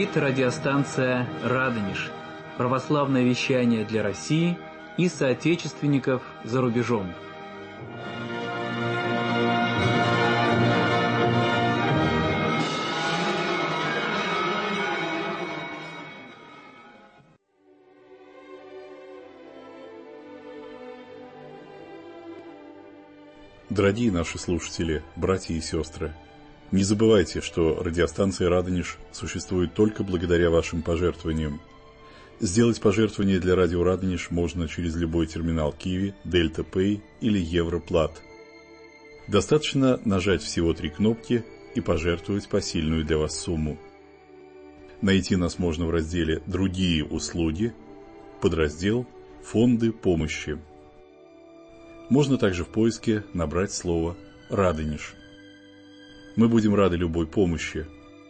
говорит радиостанция «Радонеж». Православное вещание для России и соотечественников за рубежом. Дорогие наши слушатели, братья и сестры, не забывайте, что радиостанция «Радонеж» существует только благодаря вашим пожертвованиям. Сделать пожертвование для радио «Радонеж» можно через любой терминал Киви, Дельта Пэй или Европлат. Достаточно нажать всего 3 кнопки и пожертвовать посильную для вас сумму. Найти нас можно в разделе «Другие услуги», подраздел «Фонды помощи». Можно также в поиске набрать слово «Радонеж». Мы будем рады любой помощи.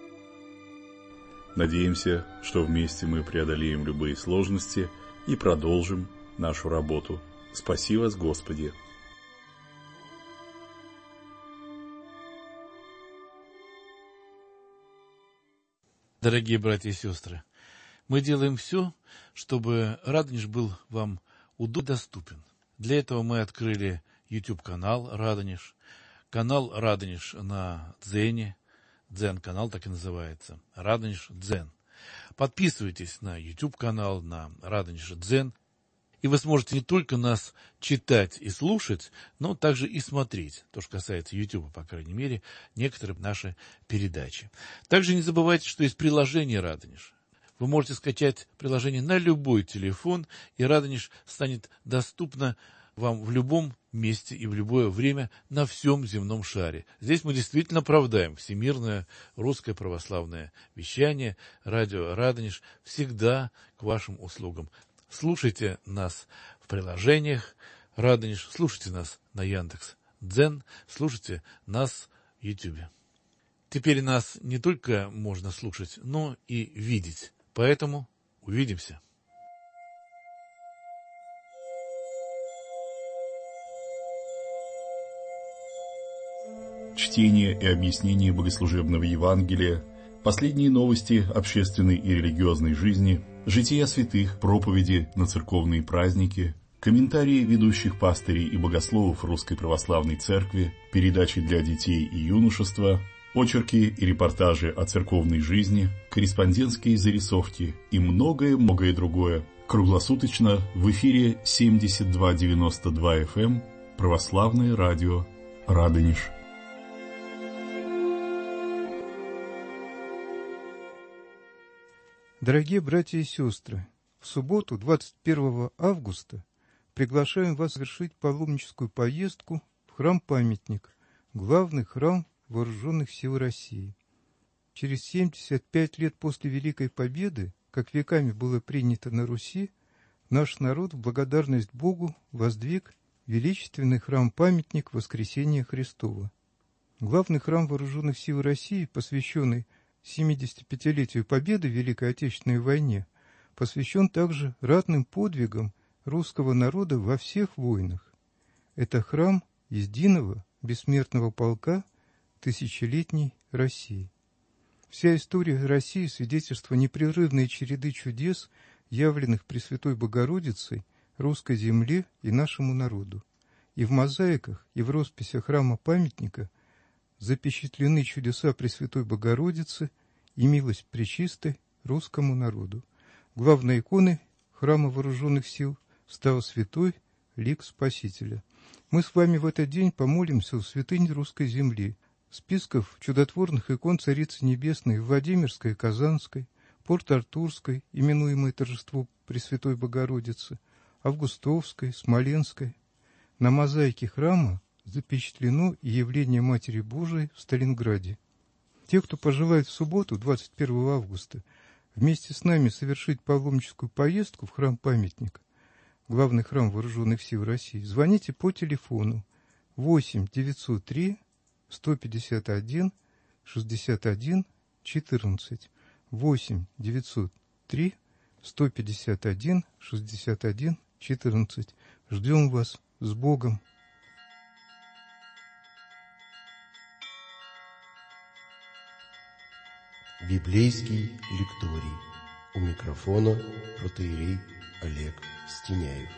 Надеемся, что вместе мы преодолеем любые сложности и продолжим нашу работу. Спаси вас, Господи! Дорогие братья и сестры, мы делаем все, чтобы Радонеж был вам удобно доступен. Для этого мы открыли YouTube-канал «Радонеж», канал «Радонеж» на Дзене, Дзен-канал так и называется, «Радонеж Дзен». Подписывайтесь на YouTube-канал, на «Радонеж Дзен», и вы сможете не только нас читать и слушать, но также и смотреть, то, что касается YouTube, по крайней мере, некоторые наши передачи. Также не забывайте, что есть приложение «Радонеж». Вы можете скачать приложение на любой телефон, и «Радонеж» станет доступно вам в любом месте и в любое время на всем земном шаре. Здесь мы действительно оправдаем всемирное русское православное вещание. Радио «Радонеж» всегда к вашим услугам. Слушайте нас в приложениях «Радонеж», слушайте нас на Яндекс.Дзен, слушайте нас в Ютубе. Теперь нас не только можно слушать, но и видеть. Поэтому увидимся. Чтение и объяснение богослужебного Евангелия, последние новости общественной и религиозной жизни, жития святых, проповеди на церковные праздники, комментарии ведущих пастырей и богословов Русской Православной Церкви, передачи для детей и юношества, очерки и репортажи о церковной жизни, корреспондентские зарисовки и многое-многое другое. Круглосуточно в эфире 7292 FM Православное радио «Радонеж». Дорогие братья и сестры, в субботу, 21 августа, приглашаем вас совершить паломническую поездку в храм-памятник, главный храм Вооруженных сил России. Через 75 лет после Великой Победы, как веками было принято на Руси, наш народ в благодарность Богу воздвиг величественный храм-памятник Воскресения Христова. Главный храм Вооруженных сил России, посвященный 75-летию Победы в Великой Отечественной войне, посвящен также ратным подвигам русского народа во всех войнах. Это храм единого бессмертного полка тысячелетней России. Вся история России – свидетельство непрерывной череды чудес, явленных Пресвятой Богородицей, русской земле и нашему народу. И в мозаиках, и в росписях храма-памятника запечатлены чудеса Пресвятой Богородицы и милость пречистой русскому народу. Главной иконой храма Вооруженных сил стал святой лик Спасителя. Мы с вами в этот день помолимся у святынь русской земли, списков чудотворных икон Царицы Небесной Владимирской, Казанской, Порт-Артурской, именуемой Торжество Пресвятой Богородицы, Августовской, Смоленской. На мозаике храма запечатлено и явление Матери Божией в Сталинграде. Те, кто пожелает в субботу, 21 августа, вместе с нами совершить паломническую поездку в храм-памятник, главный храм Вооруженных сил России, звоните по телефону 8 903 151 61 14, 8 903 151 61 14. Ждем вас. С Богом! Библейский лекторий. У микрофона протоиерей Олег Стеняев.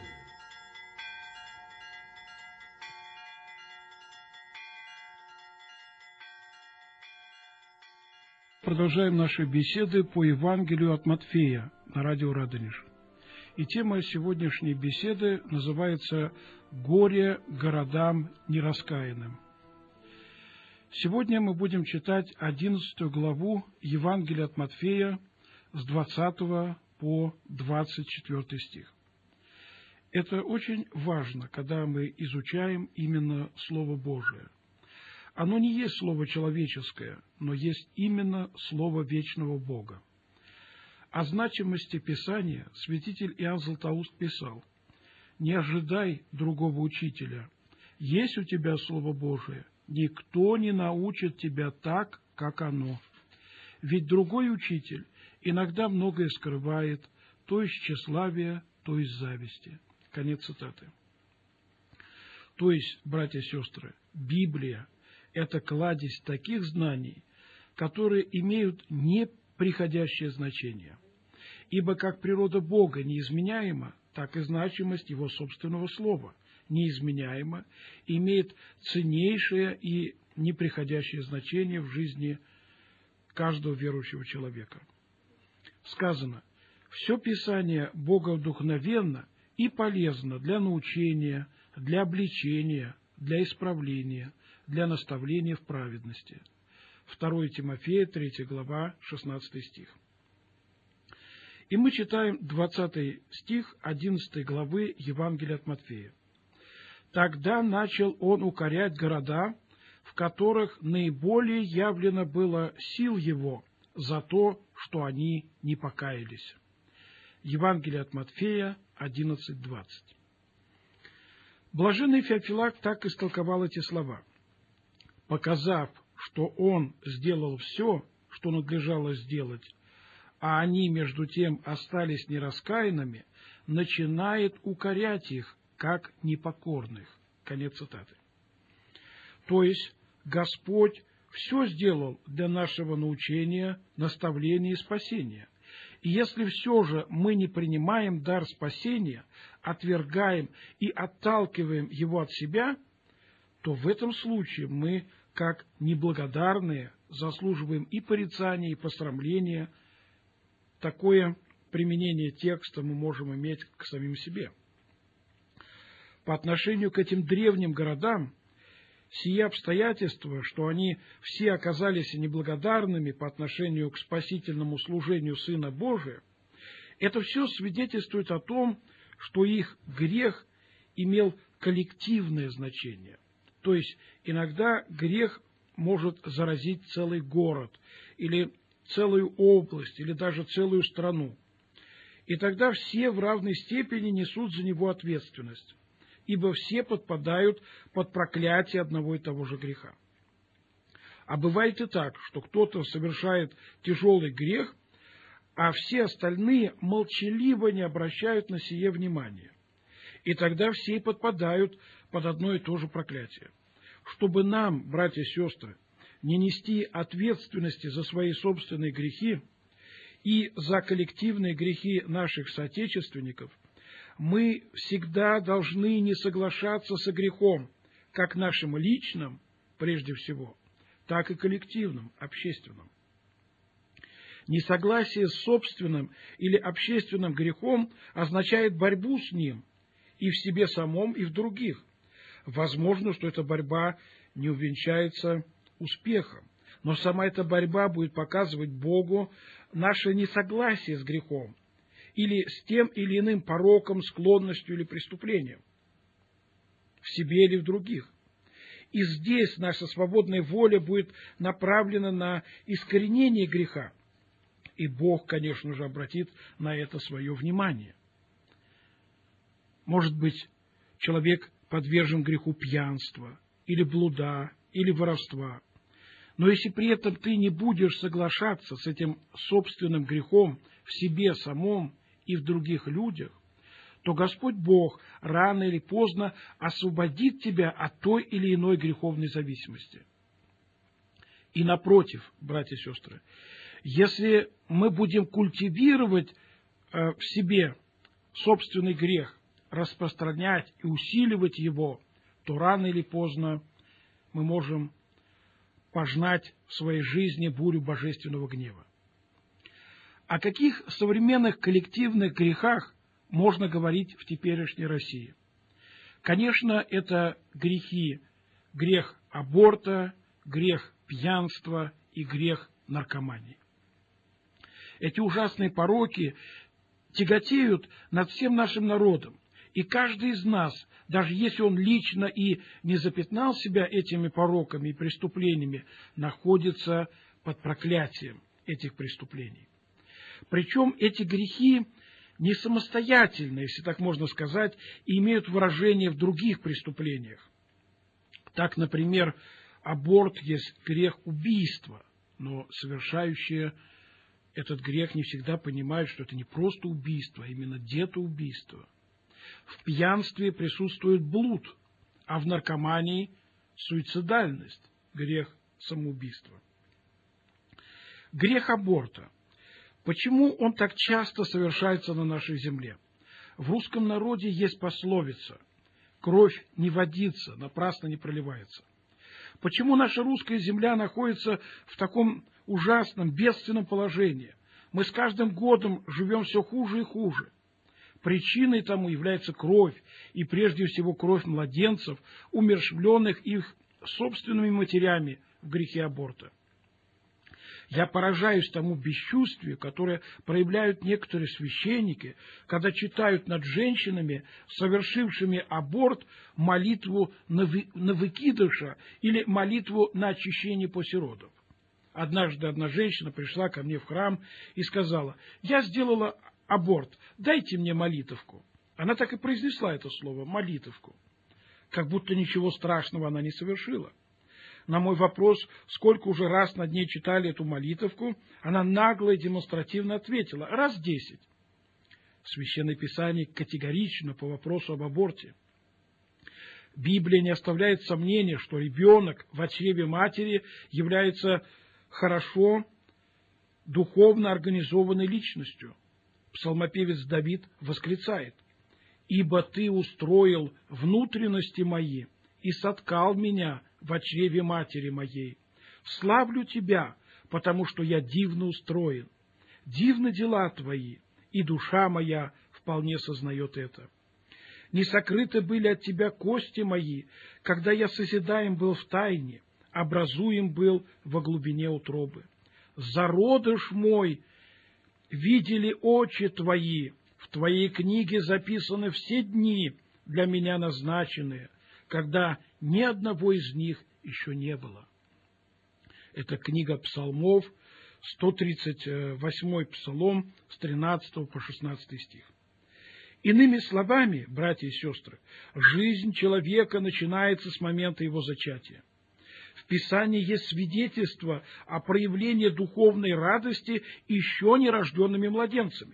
Продолжаем наши беседы по Евангелию от Матфея на радио Радонеж. И тема сегодняшней беседы называется «Горе городам нераскаянным». Сегодня мы будем читать 11 главу Евангелия от Матфея с 20 по 24 стих. Это очень важно, когда мы изучаем именно Слово Божие. Оно не есть слово человеческое, но есть именно слово вечного Бога. О значимости Писания святитель Иоанн Златоуст писал: «Не ожидай другого учителя. Есть у тебя Слово Божие, никто не научит тебя так, как оно. Ведь другой учитель иногда многое скрывает, то из тщеславия, то из зависти». Конец цитаты. То есть, братья и сестры, Библия – это кладезь таких знаний, которые имеют неприходящее значение. Ибо как природа Бога неизменяема, так и значимость Его собственного Слова неизменяема, имеет ценнейшее и неприходящее значение в жизни каждого верующего человека. Сказано: «Все Писание боговдухновенно и полезно для научения, для обличения, для исправления, для наставления в праведности». 2 Тимофея, 3 глава, 16 стих. И мы читаем 20 стих 11 главы Евангелия от Матфея. «Тогда начал он укорять города, в которых наиболее явлено было сил его за то, что они не покаялись». Евангелие от Матфея 11:20. Блаженный Феофилак так истолковал эти слова: «Показав, что он сделал все, что надлежало сделать, а они, между тем, остались нераскаянными, начинает укорять их, как непокорных». Конец цитаты. То есть, Господь все сделал для нашего научения, наставления и спасения. И если все же мы не принимаем дар спасения, отвергаем и отталкиваем его от себя, то в этом случае мы, как неблагодарные, заслуживаем и порицания, и посрамления. Такое применение текста мы можем иметь к самим себе. По отношению к этим древним городам, сие обстоятельства, что они все оказались неблагодарными по отношению к спасительному служению Сына Божия, это все свидетельствует о том, что их грех имел коллективное значение. То есть иногда грех может заразить целый город, или целую область, или даже целую страну. И тогда все в равной степени несут за него ответственность, ибо все подпадают под проклятие одного и того же греха. А бывает и так, что кто-то совершает тяжелый грех, а все остальные молчаливо не обращают на сие внимания. И тогда все и подпадают под одно и то же проклятие. Чтобы нам, братья и сестры, не нести ответственности за свои собственные грехи и за коллективные грехи наших соотечественников, мы всегда должны не соглашаться со грехом, как нашим личным, прежде всего, так и коллективным, общественным. Несогласие с собственным или общественным грехом означает борьбу с ним и в себе самом, и в других. Возможно, что эта борьба не увенчается успехом, но сама эта борьба будет показывать Богу наше несогласие с грехом или с тем или иным пороком, склонностью или преступлением в себе или в других. И здесь наша свободная воля будет направлена на искоренение греха, и Бог, конечно же, обратит на это свое внимание. Может быть, человек подвержен греху пьянства, или блуда, или воровства. Но если при этом ты не будешь соглашаться с этим собственным грехом в себе самом и в других людях, то Господь Бог рано или поздно освободит тебя от той или иной греховной зависимости. И напротив, братья и сестры, Если мы будем культивировать в себе собственный грех, распространять и усиливать его, то рано или поздно мы можем пожнать в своей жизни бурю божественного гнева. О каких современных коллективных грехах можно говорить в теперешней России? Конечно, это грехи: грех аборта, грех пьянства и грех наркомании. Эти ужасные пороки тяготеют над всем нашим народом, и каждый из нас, даже если он лично и не запятнал себя этими пороками и преступлениями, находится под проклятием этих преступлений. Причем эти грехи не самостоятельны, если так можно сказать, и имеют выражение в других преступлениях. Так, например, аборт есть грех убийства, но совершающие этот грех не всегда понимают, что это не просто убийство, а именно детоубийство. В пьянстве присутствует блуд, а в наркомании – суицидальность, грех самоубийства. Грех аборта. Почему он так часто совершается на нашей земле? В русском народе есть пословица: «Кровь не водится, напрасно не проливается». Почему наша русская земля находится в таком ужасном, бедственном положении? Мы с каждым годом живем все хуже и хуже. Причиной тому является кровь, и прежде всего кровь младенцев, умерщвленных их собственными матерями в грехе аборта. Я поражаюсь тому бесчувствию, которое проявляют некоторые священники, когда читают над женщинами, совершившими аборт, молитву на выкидыша или молитву на очищение после родов. Однажды одна женщина пришла ко мне в храм и сказала: «Я сделала аборт, дайте мне молитовку». Она так и произнесла это слово «молитовку», как будто ничего страшного она не совершила. На мой вопрос, сколько уже раз над ней читали эту молитовку, она нагло и демонстративно ответила: раз 10. Священное Писание категорично по вопросу об аборте. Библия не оставляет сомнения, что ребенок в чреве матери является хорошо духовно организованной личностью. Псалмопевец Давид восклицает: «Ибо ты устроил внутренности мои и соткал меня в чреве матери моей. Славлю тебя, потому что я дивно устроен. Дивны дела твои, и душа моя вполне сознает это. Не сокрыты были от тебя кости мои, когда я созидаем был в тайне, образуем был во глубине утробы. Зародыш мой видели очи твои, в твоей книге записаны все дни, для меня назначенные, когда ни одного из них еще не было». Это книга Псалмов, 138-й Псалом, с 13 по 16 стих. Иными словами, братья и сестры, жизнь человека начинается с момента его зачатия. В Писании есть свидетельство о проявлении духовной радости еще нерожденными младенцами.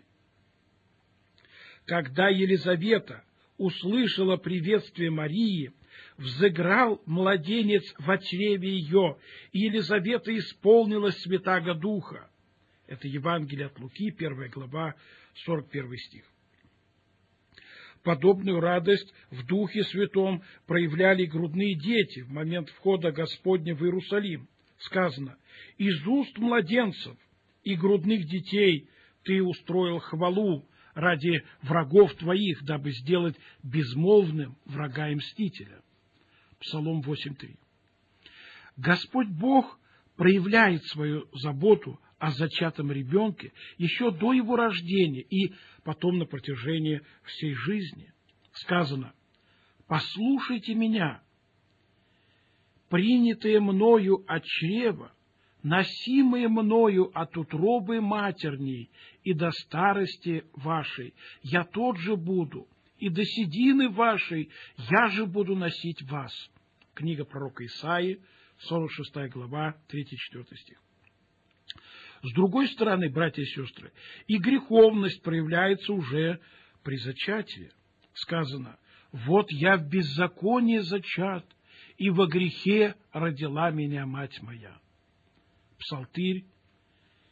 Когда Елизавета услышала приветствие Марии, взыграл младенец во чреве ее, и Елизавета исполнилась Святаго Духа. Это Евангелие от Луки, 1 глава, 41 стих. Подобную радость в Духе Святом проявляли грудные дети в момент входа Господня в Иерусалим. Сказано: «Из уст младенцев и грудных детей ты устроил хвалу ради врагов твоих, дабы сделать безмолвным врага и мстителя». Псалом 8:3. Господь Бог проявляет свою заботу о зачатом ребенке еще до его рождения и потом на протяжении всей жизни. Сказано: «Послушайте меня, принятые мною от чрева, носимые мною от утробы матерней, и до старости вашей я тот же буду, и до седины вашей я же буду носить вас». Книга пророка Исаии, 46 глава, 3-4 стих. С другой стороны, братья и сестры, и греховность проявляется уже при зачатии. Сказано: «Вот я в беззаконии зачат, и во грехе родила меня мать моя». Псалтырь,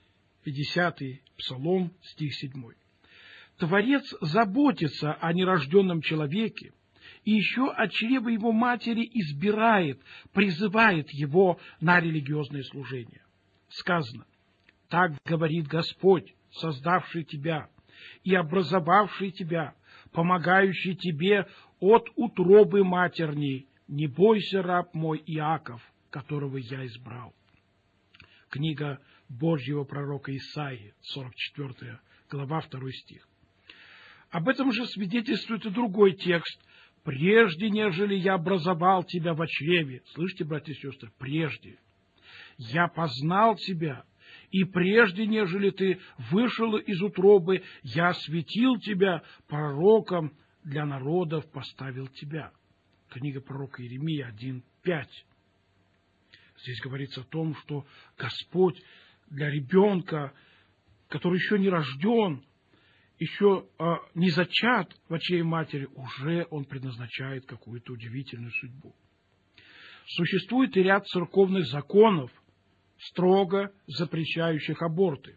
50-й Псалом, стих 7. Творец заботится о нерожденном человеке, и еще от чрева его матери избирает, призывает его на религиозное служение. Сказано: «Так говорит Господь, создавший тебя и образовавший тебя, помогающий тебе от утробы матерней. Не бойся, раб мой Иаков, которого я избрал». Книга Божьего пророка Исаии, 44 глава, 2 стих. Об этом же свидетельствует и другой текст: «Прежде, нежели я образовал тебя во чреве». Слышите, братья и сестры, прежде. «Я познал тебя, и прежде, нежели ты вышел из утробы, я осветил тебя, пророком для народов поставил тебя». Книга пророка Иеремии 1:5. Здесь говорится о том, что Господь для ребенка, который еще не рожден, еще не зачат в очреве матери, уже он предназначает какую-то удивительную судьбу. Существует и ряд церковных законов, строго запрещающих аборты.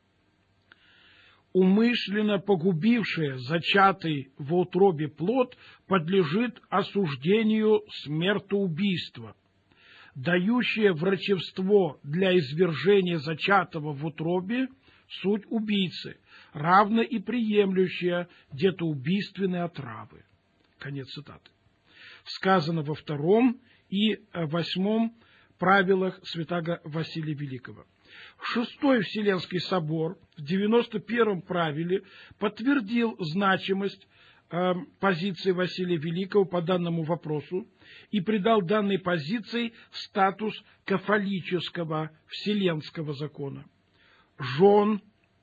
Умышленно погубившее зачатый в утробе плод подлежит осуждению смертоубийства. Дающее врачевство для извержения зачатого в утробе суть убийцы, равно и приемлющая детоубийственные отравы. Конец цитаты. Сказано во 2 и 8 правилах святаго Василия Великого. Шестой Вселенский собор в 91 правиле подтвердил значимость позиции Василия Великого по данному вопросу и придал данной позиции статус кафолического вселенского закона. Жен,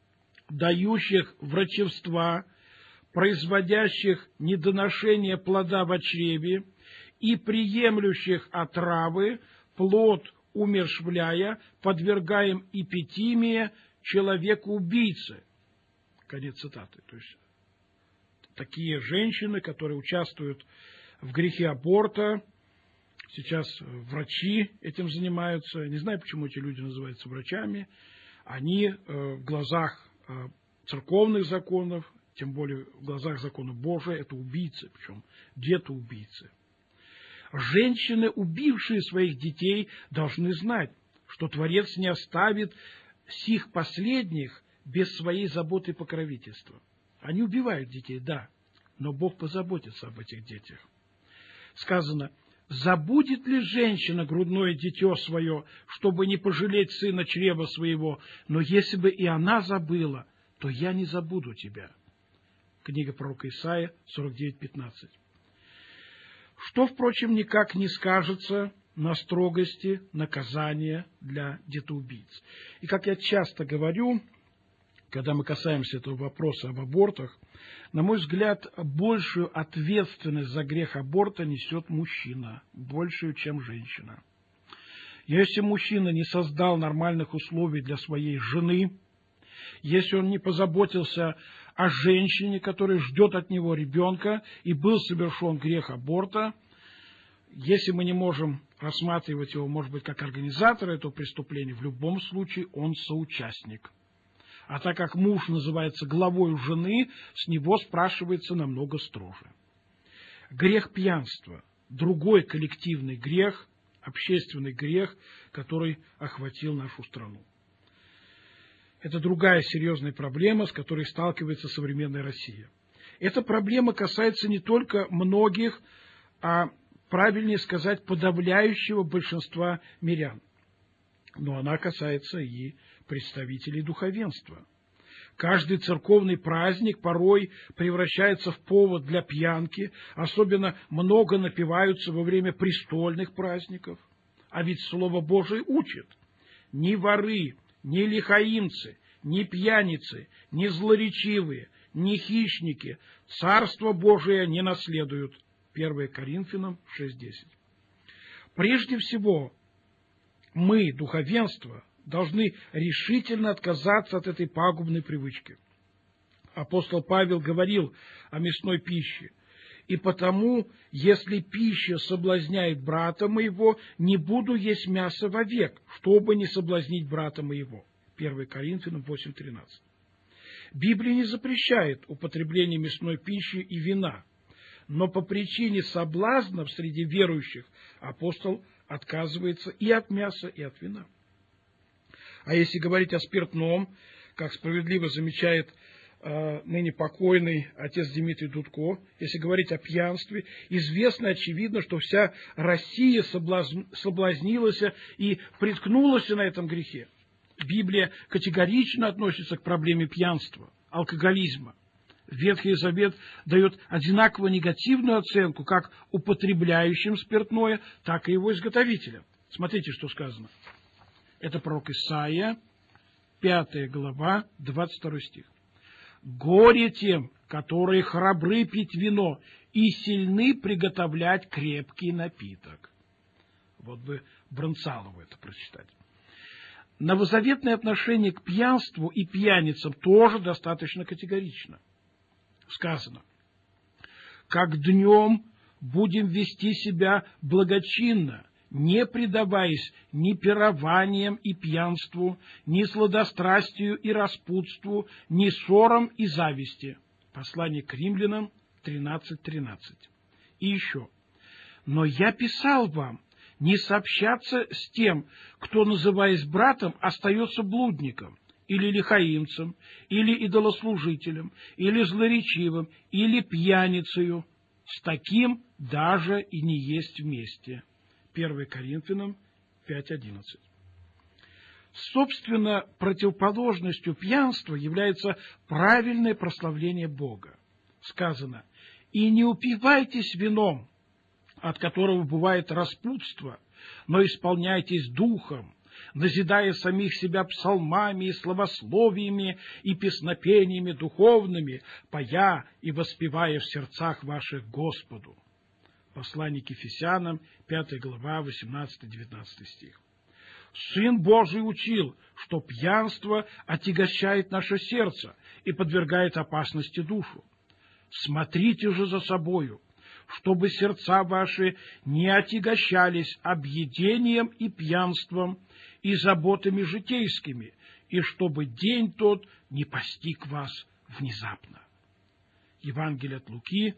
дающих врачевства, производящих недоношение плода в чреве и приемлющих отравы, плод умерщвляя, подвергаем эпитимии человеку-убийце. Конец цитаты. То есть такие женщины, которые участвуют в грехе аборта, сейчас врачи этим занимаются. Не знаю, почему эти люди называются врачами. Они в глазах церковных законов, тем более в глазах закона Божия, это убийцы, причем детоубийцы. Женщины, убившие своих детей, должны знать, что Творец не оставит сих последних без своей заботы и покровительства. Они убивают детей, да, но Бог позаботится об этих детях. Сказано: «Забудет ли женщина грудное дитё свое, чтобы не пожалеть сына чрева своего? Но если бы и она забыла, то я не забуду тебя». Книга пророка Исаии, 49:15. Что, впрочем, никак не скажется на строгости наказания для детоубийц. И, как я часто говорю, когда мы касаемся этого вопроса об абортах, на мой взгляд, большую ответственность за грех аборта несет мужчина, большую, чем женщина. Если мужчина не создал нормальных условий для своей жены, если он не позаботился о женщине, которая ждет от него ребенка, и был совершен грех аборта, если мы не можем рассматривать его, может быть, как организатора этого преступления, в любом случае он соучастник. А так как муж называется главой жены, с него спрашивается намного строже. Грех пьянства – другой коллективный грех, общественный грех, который охватил нашу страну. Это другая серьезная проблема, с которой сталкивается современная Россия. Эта проблема касается не только многих, а, правильнее сказать, подавляющего большинства мирян. Но она касается и представителей духовенства. Каждый церковный праздник порой превращается в повод для пьянки, особенно много напиваются во время престольных праздников. А ведь Слово Божие учит: ни воры, ни лихаимцы, ни пьяницы, ни злоречивые, ни хищники Царство Божие не наследуют. 1 Коринфянам 6:10. Прежде всего, мы, духовенство, должны решительно отказаться от этой пагубной привычки. Апостол Павел говорил о мясной пище: «И потому, если пища соблазняет брата моего, не буду есть мясо вовек, чтобы не соблазнить брата моего». 1 Коринфянам 8:13. Библия не запрещает употребление мясной пищи и вина, но по причине соблазнов среди верующих апостол отказывается и от мяса, и от вина. А если говорить о спиртном, как справедливо замечает ныне покойный отец Дмитрий Дудко, если говорить о пьянстве, известно очевидно, что вся Россия соблазнилась и приткнулась на этом грехе. Библия категорично относится к проблеме пьянства, алкоголизма. Ветхий Завет дает одинаково негативную оценку как употребляющим спиртное, так и его изготовителям. Смотрите, что сказано. Это пророк Исаия, 5 глава, 22 стих. «Горе тем, которые храбры пить вино и сильны приготовлять крепкий напиток». Вот бы Бронцалову это прочитать. Новозаветное отношение к пьянству и пьяницам тоже достаточно категорично. Сказано: «Как днем будем вести себя благочинно, не предаваясь ни пированиям и пьянству, ни сладострастию и распутству, ни ссорам и зависти». Послание к Римлянам 13:13. И еще. «Но я писал вам не сообщаться с тем, кто, называясь братом, остается блудником, или лихаимцем, или идолослужителем, или злоречивым, или пьяницею. С таким даже и не есть вместе». 1 Коринфянам 5:11. Собственно, противоположностью пьянства является правильное прославление Бога. Сказано: «И не упивайтесь вином, от которого бывает распутство, но исполняйтесь духом, назидая самих себя псалмами и славословиями и песнопениями духовными, поя и воспевая в сердцах ваших Господу». Послание к Ефесянам, 5 глава, 18-19 стих. Сын Божий учил, что пьянство отягощает наше сердце и подвергает опасности душу. Смотрите же за собою, чтобы сердца ваши не отягощались объедением и пьянством и заботами житейскими, и чтобы день тот не постиг вас внезапно. Евангелие от Луки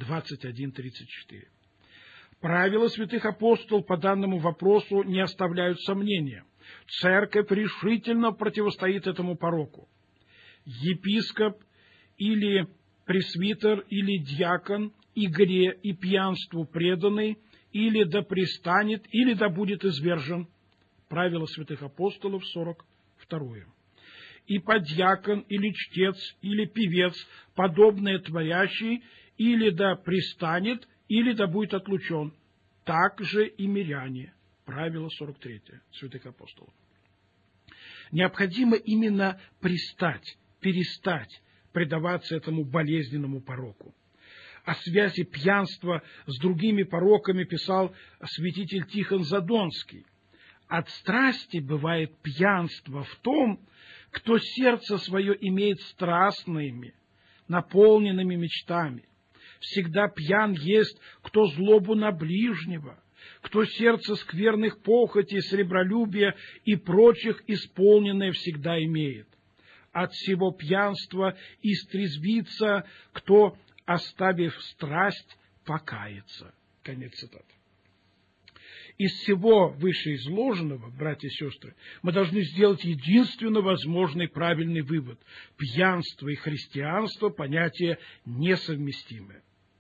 21:34. Правила святых апостолов по данному вопросу не оставляют сомнения. Церковь решительно противостоит этому пороку. Епископ или пресвитер или диакон игре и пьянству преданный или да пристанет, или да будет извержен. Правила святых апостолов 42. И подьякон или чтец или певец, подобное творящий, или да пристанет, или да будет отлучен. Так же и миряне. Правило 43 святых апостолов. Необходимо именно перестать предаваться этому болезненному пороку. О связи пьянства с другими пороками писал святитель Тихон Задонский. От страсти бывает пьянство в том, кто сердце свое имеет страстными, наполненными мечтами. Всегда пьян есть, кто злобу на ближнего, кто сердце скверных похотей, сребролюбия и прочих исполненное всегда имеет. От всего пьянства истрезвится, кто, оставив страсть, покается. Конец цитаты. Из всего вышеизложенного, братья и сестры, мы должны сделать единственно возможный правильный вывод. Пьянство и христианство – понятия несовместимые.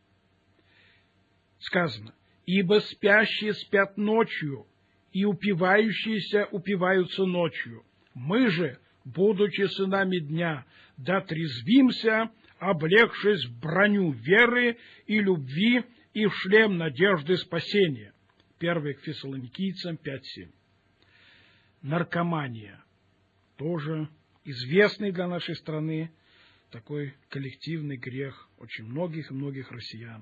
Сказано: «Ибо спящие спят ночью, и упивающиеся упиваются ночью. Мы же, будучи сынами дня, дотрезвимся, облегшись в броню веры и любви и в шлем надежды спасения». 1 к Фессалоникийцам 5:7. Наркомания. Тоже известный для нашей страны такой коллективный грех очень многих и многих россиян.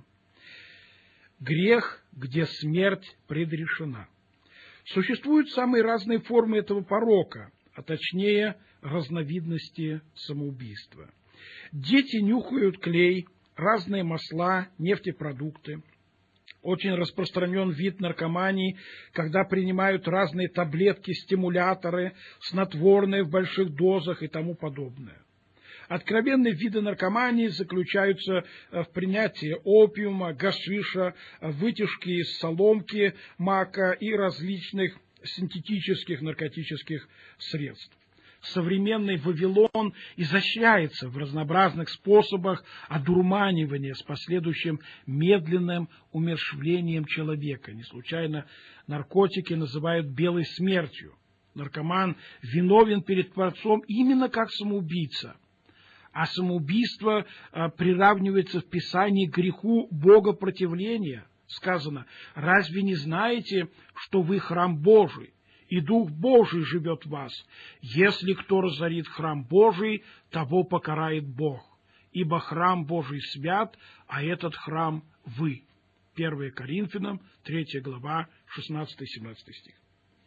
Грех, где смерть предрешена. Существуют самые разные формы этого порока, а точнее разновидности самоубийства. Дети нюхают клей, разные масла, нефтепродукты. Очень распространен вид наркомании, когда принимают разные таблетки, стимуляторы, снотворные в больших дозах и тому подобное. Откровенные виды наркомании заключаются в принятии опиума, гашиша, вытяжки из соломки, мака и различных синтетических наркотических средств. Современный Вавилон изощряется в разнообразных способах одурманивания с последующим медленным умерщвлением человека. Не случайно наркотики называют белой смертью. Наркоман виновен перед Творцом именно как самоубийца. А самоубийство приравнивается в Писании к греху богопротивления. Сказано: «Разве не знаете, что вы храм Божий, и Дух Божий живет в вас? Если кто разорит храм Божий, того покарает Бог. Ибо храм Божий свят, а этот храм вы». 1 Коринфянам, 3 глава, 16-17 стих.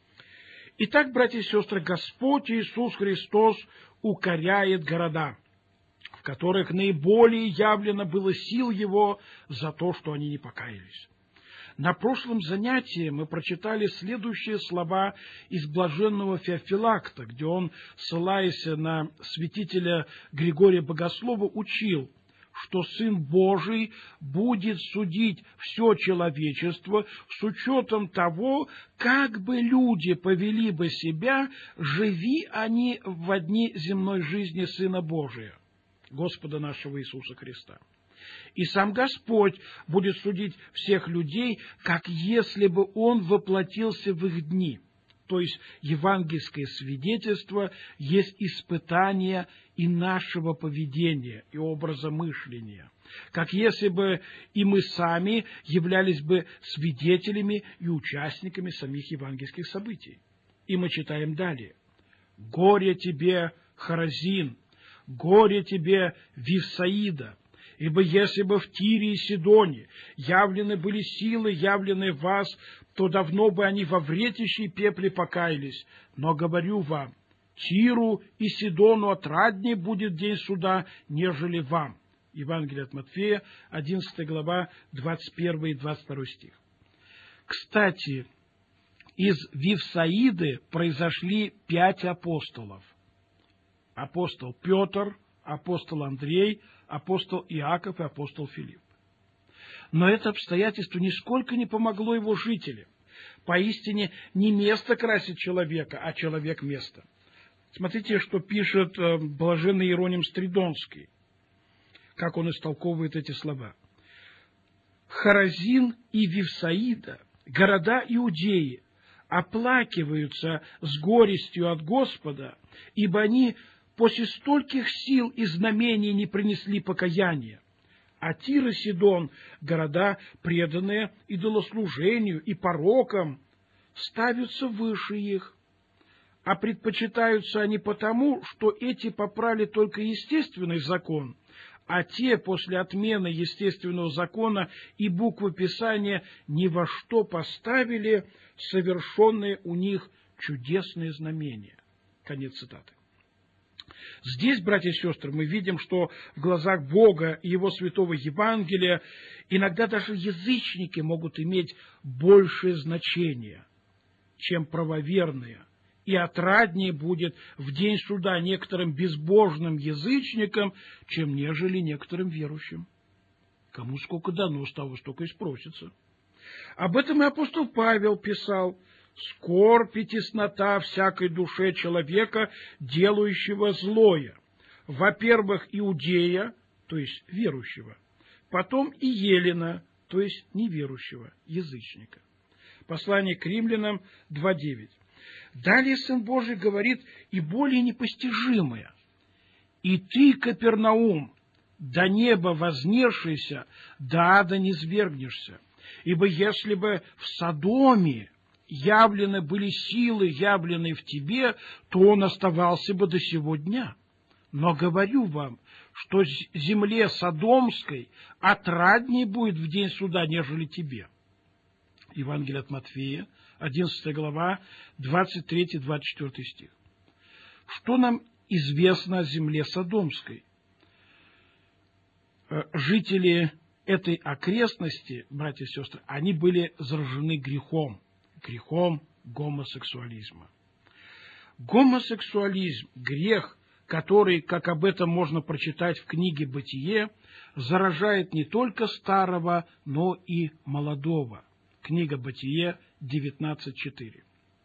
Итак, братья и сестры, Господь Иисус Христос укоряет города, в которых наиболее явлено было сил Его за то, что они не покаялись. На прошлом занятии мы прочитали следующие слова из блаженного Феофилакта, где он, ссылаясь на святителя Григория Богослова, учил, что Сын Божий будет судить все человечество с учетом того, как бы люди повели бы себя, живи они в дни земной жизни Сына Божия, Господа нашего Иисуса Христа. И сам Господь будет судить всех людей, как если бы Он воплотился в их дни. То есть евангельское свидетельство есть испытание и нашего поведения, и образа мышления. Как если бы и мы сами являлись бы свидетелями и участниками самих евангельских событий. И мы читаем далее. «Горе тебе, Хоразин! Горе тебе, Вифсаида! Ибо если бы в Тире и Сидоне явлены были силы, явленные в вас, то давно бы они во вретище пепле покаялись. Но говорю вам, Тиру и Сидону отраднее будет день суда, нежели вам». Евангелие от Матфея, 11 глава, 21 и 22 стих. Кстати, из Вифсаиды произошли 5 апостолов. Апостол Петр, апостол Андрей, апостол Иаков и апостол Филипп. Но это обстоятельство нисколько не помогло его жителям. Поистине не место красит человека, а человек место. Смотрите, что пишет блаженный Иероним Стридонский, как он истолковывает эти слова. «Хоразин и Вифсаида, города Иудеи, оплакиваются с горестью от Господа, ибо они после стольких сил и знамений не принесли покаяния. А Тир и Сидон, города, преданные идолослужению и порокам, ставятся выше их. А предпочитаются они потому, что эти попрали только естественный закон, а те после отмены естественного закона и буквы Писания ни во что поставили совершенные у них чудесные знамения». Конец цитаты. Здесь, братья и сестры, мы видим, что в глазах Бога и Его святого Евангелия иногда даже язычники могут иметь большее значение, чем правоверные, и отраднее будет в день суда некоторым безбожным язычникам, чем нежели некоторым верующим. Кому сколько дано, с того столько и спросится. Об этом и апостол Павел писал: «Скорбь и теснота всякой душе человека, делающего злое. Во-первых, иудея, то есть верующего, потом и елена, то есть неверующего, язычника». Послание к римлянам 2:9. Далее Сын Божий говорит и более непостижимое. «И ты, Капернаум, до неба вознесшийся, до ада не низвергнешься. Ибо если бы в Содоме явлены были силы, явленные в тебе, то он оставался бы до сего дня. Но говорю вам, что земле Содомской отраднее будет в день суда, нежели тебе». Евангелие от Матфея, 11 глава, 23-24 стих. Что нам известно о земле Содомской? Жители этой окрестности, братья и сестры, они были заражены грехом гомосексуализма. Гомосексуализм, грех, который, как об этом можно прочитать в книге «Бытие», заражает не только старого, но и молодого. Книга «Бытие» 19:4.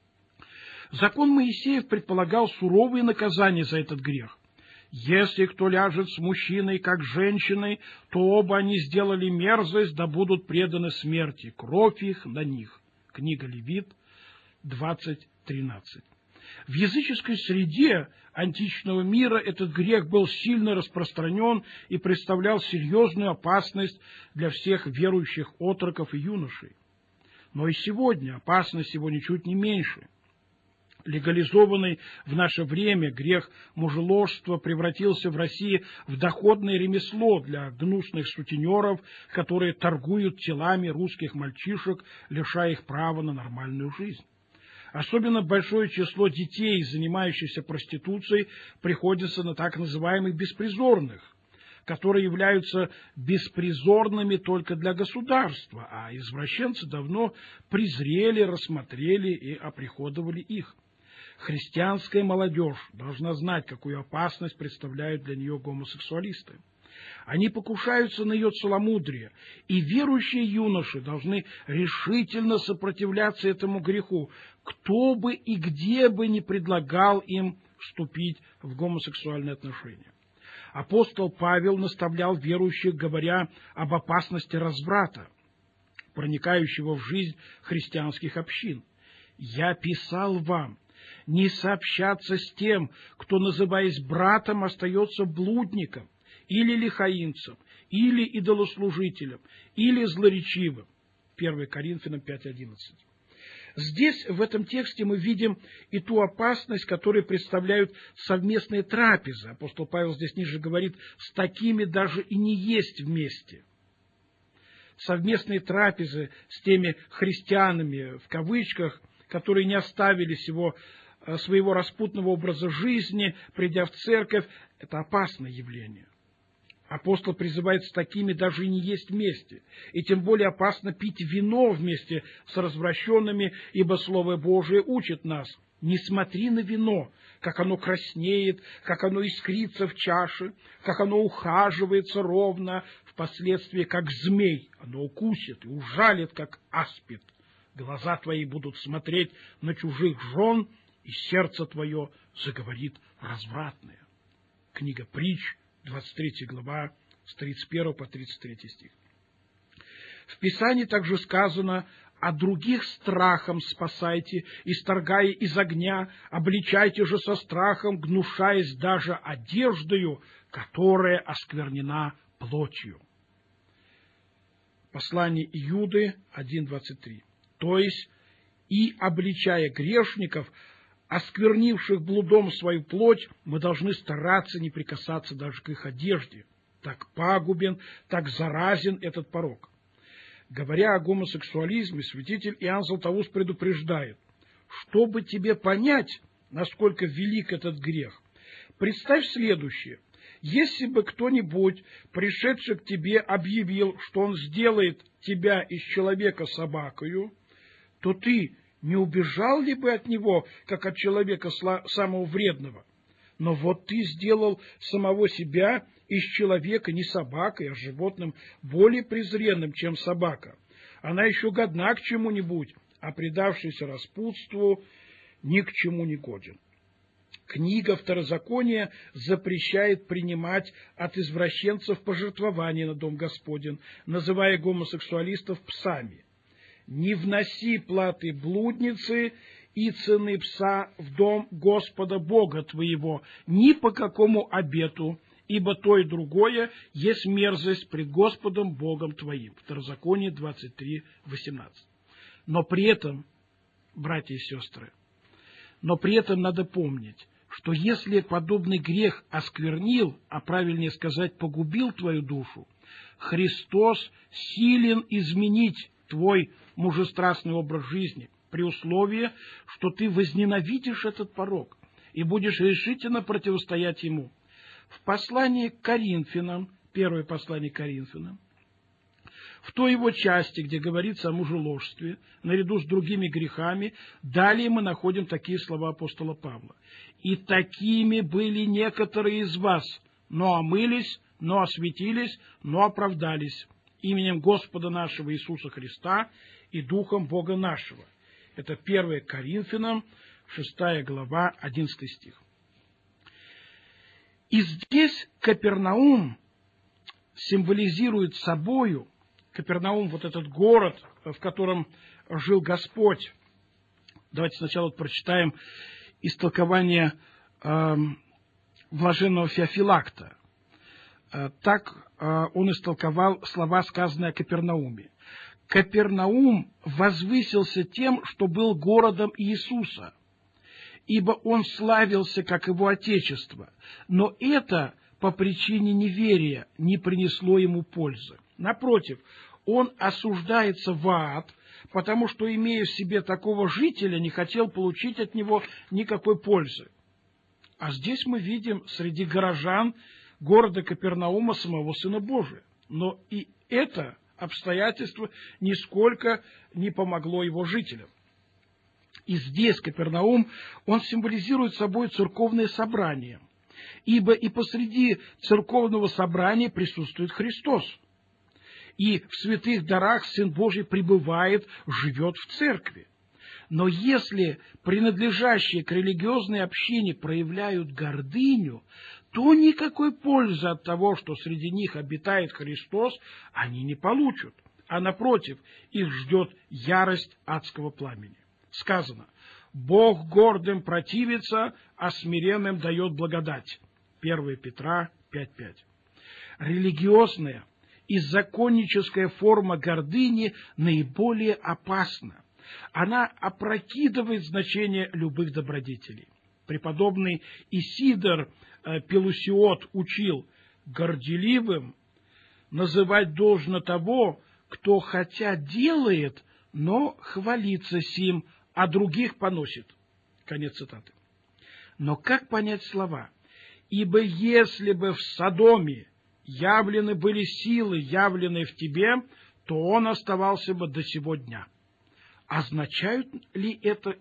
Закон Моисеев предполагал суровые наказания за этот грех. Если кто ляжет с мужчиной, как с женщиной, то оба они сделали мерзость, да будут преданы смерти. Кровь их на них. Книга Левит 20:13. В языческой среде античного мира этот грех был сильно распространен и представлял серьезную опасность для всех верующих отроков и юношей. Но и сегодня опасность его ничуть не меньше. Легализованный в наше время грех мужеложства превратился в России в доходное ремесло для гнусных сутенеров, которые торгуют телами русских мальчишек, лишая их права на нормальную жизнь. Особенно большое число детей, занимающихся проституцией, приходится на так называемых беспризорных, которые являются беспризорными только для государства, а извращенцы давно презрели, рассмотрели и оприходовали их. Христианская молодежь должна знать, какую опасность представляют для нее гомосексуалисты. Они покушаются на ее целомудрие, и верующие юноши должны решительно сопротивляться этому греху, кто бы и где бы ни предлагал им вступить в гомосексуальные отношения. Апостол Павел наставлял верующих, говоря об опасности разврата, проникающего в жизнь христианских общин. «Я писал вам не сообщаться с тем, кто, называясь братом, остается блудником, или лихаимцем, или идолослужителем, или злоречивым». 1 Коринфянам 5:11. Здесь, в этом тексте, мы видим и ту опасность, которую представляют совместные трапезы. Апостол Павел здесь ниже говорит, с такими даже и не есть вместе. Совместные трапезы с теми христианами, в кавычках, которые не оставили своего распутного образа жизни, придя в церковь, это опасное явление. Апостол призывает с такими даже и не есть вместе. И тем более опасно пить вино вместе с развращенными, ибо Слово Божие учит нас. Не смотри на вино, как оно краснеет, как оно искрится в чаше, как оно ухаживается ровно, впоследствии как змей. Оно укусит и ужалит, как аспид. Глаза твои будут смотреть на чужих жен, и сердце твое заговорит развратное. Книга Притч, 23 глава, с 31 по 33 стих. В Писании также сказано: «А других страхом спасайте, исторгая из огня, обличайте же со страхом, гнушаясь даже одеждою, которая осквернена плотью». Послание Иуды 1:23. То есть, и обличая грешников, осквернивших блудом свою плоть, мы должны стараться не прикасаться даже к их одежде. Так пагубен, так заразен этот порок. Говоря о гомосексуализме, святитель Иоанн Златоуст предупреждает: чтобы тебе понять, насколько велик этот грех, представь следующее. Если бы кто-нибудь, пришедший к тебе, объявил, что он сделает тебя из человека собакою, то ты не убежал ли бы от него, как от человека самого вредного? Но вот ты сделал самого себя из человека не собакой, а животным более презренным, чем собака. Она еще годна к чему-нибудь, а предавшийся распутству ни к чему не годен. Книга Второзакония запрещает принимать от извращенцев пожертвования на дом Господень, называя гомосексуалистов псами. «Не вноси платы блудницы и цены пса в дом Господа Бога твоего ни по какому обету, ибо то и другое есть мерзость пред Господом Богом твоим». Второзаконие 23:18. Но при этом, братья и сестры, надо помнить, что если подобный грех осквернил, а правильнее сказать, погубил твою душу, Христос силен изменить твой мужестрастный образ жизни, при условии, что ты возненавидишь этот порок и будешь решительно противостоять ему. В послании к Коринфянам, первое послание к Коринфянам, в той его части, где говорится о мужеложстве, наряду с другими грехами, далее мы находим такие слова апостола Павла. «И такими были некоторые из вас, но омылись, но осветились, но оправдались именем Господа нашего Иисуса Христа и Духом Бога нашего». Это 1 Коринфянам, 6 глава, 11 стих. И здесь Капернаум символизирует собою, Капернаум, вот этот город, в котором жил Господь. Давайте сначала прочитаем истолкование блаженного Феофилакта. Так он истолковал слова, сказанные о Капернауме. Капернаум возвысился тем, что был городом Иисуса, ибо он славился, как его отечество, но это по причине неверия не принесло ему пользы. Напротив, он осуждается в ад, потому что, имея в себе такого жителя, не хотел получить от него никакой пользы. А здесь мы видим среди горожан города Капернаума самого Сына Божия. Но и это обстоятельство нисколько не помогло его жителям. И здесь Капернаум, он символизирует собой церковное собрание, ибо и посреди церковного собрания присутствует Христос. И в святых дарах Сын Божий пребывает, живет в церкви. Но если принадлежащие к религиозной общине проявляют гордыню, то никакой пользы от того, что среди них обитает Христос, они не получат. А напротив, их ждет ярость адского пламени. Сказано: «Бог гордым противится, а смиренным дает благодать». 1 Петра 5:5. Религиозная и законническая форма гордыни наиболее опасна. Она опрокидывает значение любых добродетелей. Преподобный Исидор Пелусиот учил: горделивым называть должно того, кто хотя делает, но хвалится сим, а других поносит. Конец цитаты. Но как понять слова? «Ибо если бы в Содоме явлены были силы, явленные в тебе, то он оставался бы до сего дня». Означают ли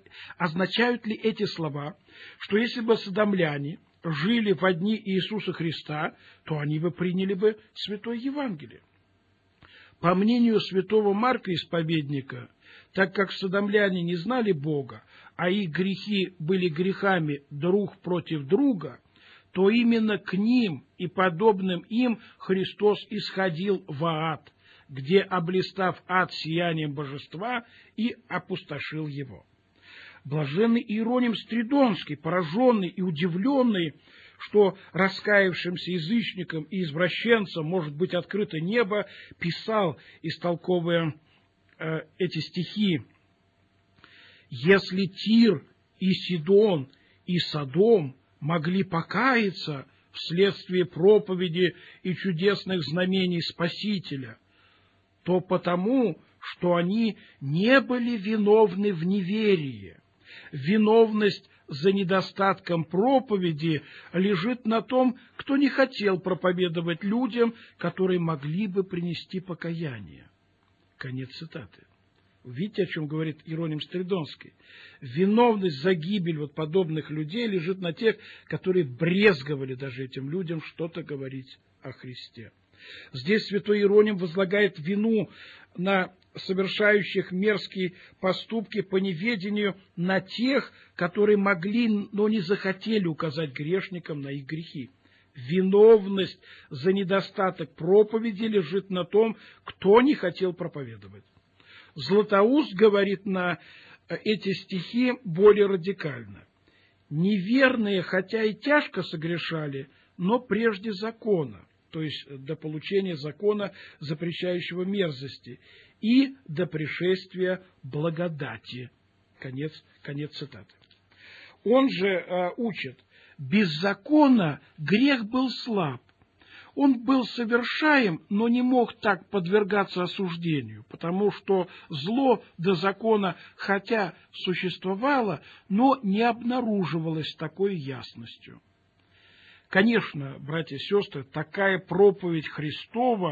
эти слова, что если бы содомляне жили в дни Иисуса Христа, то они бы приняли бы Святое Евангелие? По мнению святого Марка Исповедника, так как содомляне не знали Бога, а их грехи были грехами друг против друга, то именно к ним и подобным им Христос исходил в ад, где, облистав ад сиянием божества, и опустошил его. Блаженный Иероним Стридонский, пораженный и удивленный, что раскаявшимся язычникам и извращенцам может быть открыто небо, писал, истолковывая эти стихи: «Если Тир и Сидон и Содом могли покаяться вследствие проповеди и чудесных знамений Спасителя, то потому, что они не были виновны в неверии. Виновность за недостатком проповеди лежит на том, кто не хотел проповедовать людям, которые могли бы принести покаяние». Конец цитаты. Видите, о чем говорит Иероним Стридонский? Виновность за гибель подобных людей лежит на тех, которые брезговали даже этим людям что-то говорить о Христе. Здесь святой Иероним возлагает вину на совершающих мерзкие поступки по неведению на тех, которые могли, но не захотели указать грешникам на их грехи. Виновность за недостаток проповеди лежит на том, кто не хотел проповедовать. Златоуст говорит на эти стихи более радикально. «Неверные, хотя и тяжко согрешали, но прежде закона», то есть до получения закона, запрещающего мерзости, и до пришествия благодати. Конец цитаты. Он же учит: без закона грех был слаб. Он был совершаем, но не мог так подвергаться осуждению, потому что зло до закона, хотя существовало, но не обнаруживалось такой ясностью. Конечно, братья и сестры, такая проповедь Христова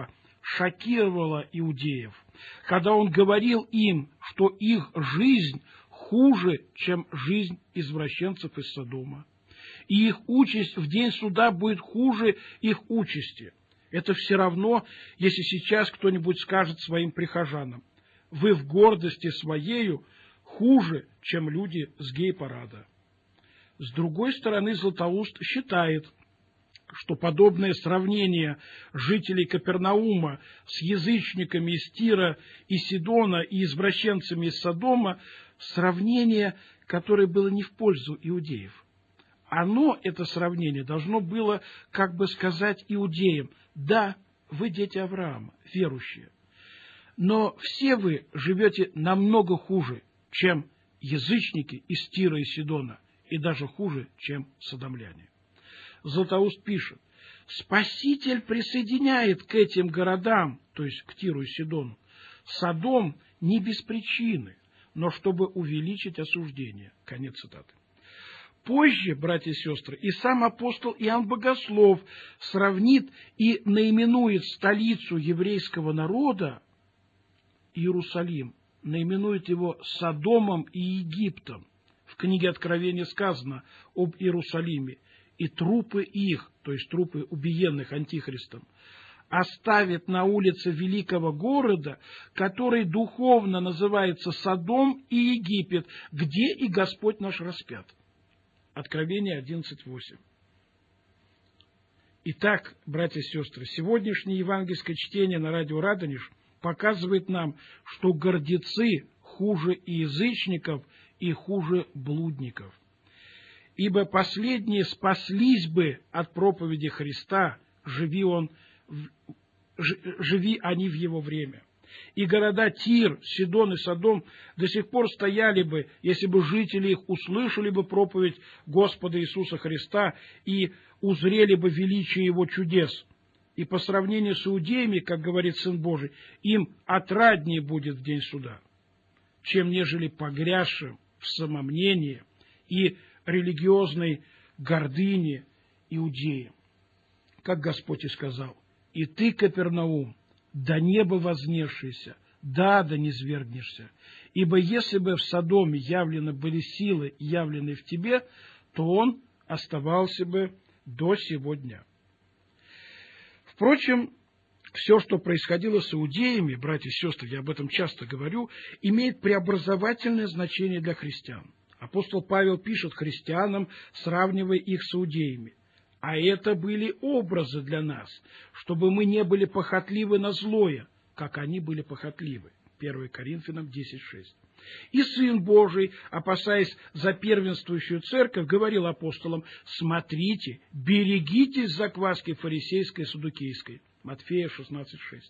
шокировало иудеев, когда он говорил им, что их жизнь хуже, чем жизнь извращенцев из Содома, и их участь в день суда будет хуже их участи. Это все равно, если сейчас кто-нибудь скажет своим прихожанам: вы в гордости своею хуже, чем люди с гей-парада. С другой стороны, Златоуст считает, что подобное сравнение жителей Капернаума с язычниками из Тира и Сидона и извращенцами из Содома, сравнение, которое было не в пользу иудеев. Это сравнение, должно было как бы сказать иудеям: да, вы дети Авраама, верующие, но все вы живете намного хуже, чем язычники из Тира и Сидона, и даже хуже, чем содомляне. Златоуст пишет: Спаситель присоединяет к этим городам, то есть к Тиру и Сидону, Содом не без причины, но чтобы увеличить осуждение. Конец цитаты. Позже, братья и сестры, и сам апостол Иоанн Богослов сравнит и наименует столицу еврейского народа, Иерусалим, наименует его Содомом и Египтом. В книге Откровения сказано об Иерусалиме: и трупы их, то есть трупы убиенных антихристом, оставит на улице великого города, который духовно называется Содом и Египет, где и Господь наш распят. Откровение 11:8. Итак, братья и сестры, сегодняшнее евангельское чтение на радио Радонеж показывает нам, что гордецы хуже и язычников, и хуже блудников. Ибо последние спаслись бы от проповеди Христа, живи они в его время. И города Тир, Сидон и Содом до сих пор стояли бы, если бы жители их услышали бы проповедь Господа Иисуса Христа и узрели бы величие Его чудес. И по сравнению с иудеями, как говорит Сын Божий, им отраднее будет в день суда, чем нежели погрязшим в самомнении и религиозной гордыне иудеям. Как Господь и сказал: «И ты, Капернаум, до неба вознесшийся, да низвергнешься, ибо если бы в Содоме явлены были силы, явленные в тебе, то он оставался бы до сего дня». Впрочем, все, что происходило с иудеями, братья и сестры, я об этом часто говорю, имеет преобразовательное значение для христиан. Апостол Павел пишет христианам, сравнивая их с иудеями: а это были образы для нас, чтобы мы не были похотливы на злое, как они были похотливы. 1 Коринфянам 10:6. И Сын Божий, опасаясь за первенствующую церковь, говорил апостолам: смотрите, берегитесь закваски фарисейской и саддукейской. Матфея 16:6.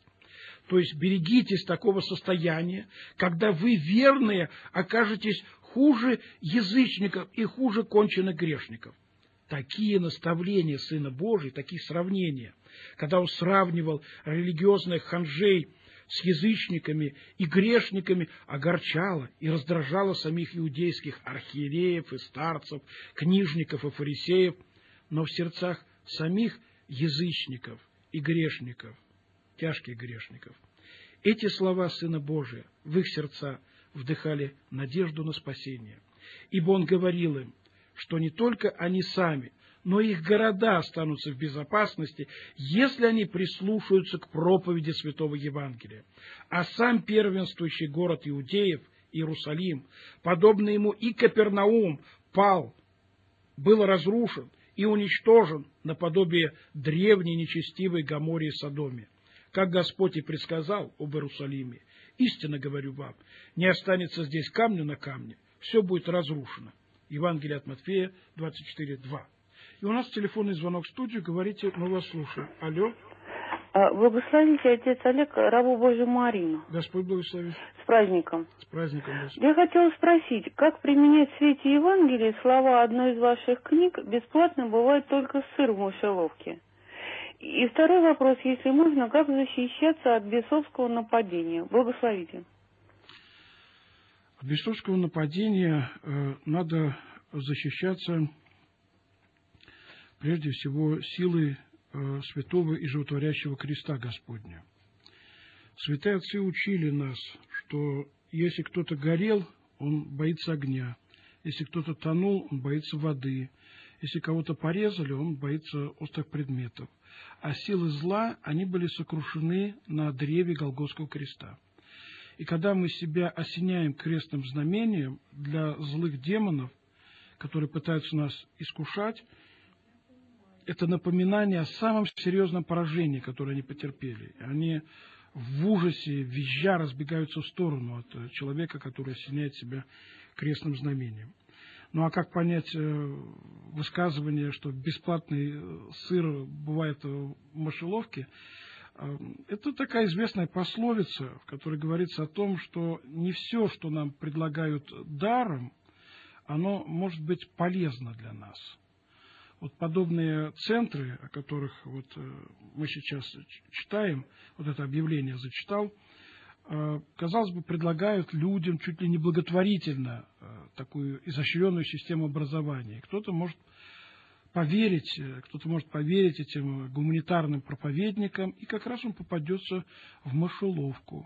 То есть берегитесь такого состояния, когда вы, верные, окажетесь хуже язычников и хуже конченых грешников. Такие наставления Сына Божия, такие сравнения, когда он сравнивал религиозных ханжей с язычниками и грешниками, огорчало и раздражало самих иудейских архиереев и старцев, книжников и фарисеев, но в сердцах самих язычников и грешников, тяжких грешников, эти слова Сына Божия в их сердца вдыхали надежду на спасение, ибо он говорил им, что не только они сами, но и их города останутся в безопасности, если они прислушаются к проповеди Святого Евангелия. А сам первенствующий город иудеев, Иерусалим, подобно ему и Капернаум, пал, был разрушен и уничтожен наподобие древней нечестивой Гоморре и Содоме. Как Господь и предсказал об Иерусалиме: истинно говорю вам, не останется здесь камня на камне, все будет разрушено. Евангелие от Матфея 24:2. И у нас телефонный звонок в студию. Говорите, мы вас слушаем. Алло. Благословите, отец Олег, рабу Божию Марину. Господь благослови. С праздником. С праздником, Господь. Я хотела спросить, как применять в свете Евангелия слова одной из ваших книг: «Бесплатно бывает только сыр в мышеловке». И второй вопрос, если можно, как защищаться от бесовского нападения? Благословите. От бесовского нападения надо защищаться прежде всего силой святого и животворящего креста Господня. Святые отцы учили нас, что если кто-то горел, он боится огня. Если кто-то тонул, он боится воды. Если кого-то порезали, он боится острых предметов. А силы зла, они были сокрушены на древе Голгофского креста. И когда мы себя осеняем крестным знамением для злых демонов, которые пытаются нас искушать, это напоминание о самом серьезном поражении, которое они потерпели. Они в ужасе, визжа, разбегаются в сторону от человека, который осеняет себя крестным знамением. Ну а как понять высказывание, что бесплатный сыр бывает в мышеловке? Это такая известная пословица, в которой говорится о том, что не все, что нам предлагают даром, оно может быть полезно для нас. Вот подобные центры, о которых вот мы сейчас читаем, вот это объявление зачитал, казалось бы, предлагают людям чуть ли не благотворительно такую изощренную систему образования. Кто-то может поверить этим гуманитарным проповедникам, и как раз он попадется в мышеловку.